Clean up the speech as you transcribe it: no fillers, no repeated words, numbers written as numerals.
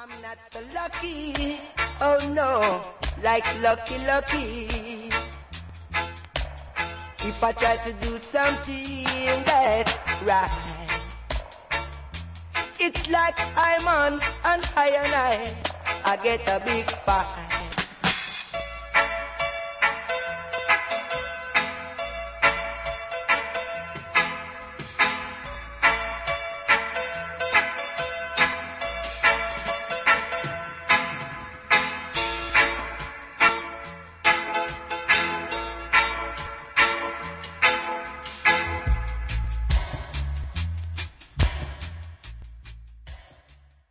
I'm not so lucky, oh no, like lucky. If I try to do something that's right, it's like I'm on an iron eye. I get a big fight.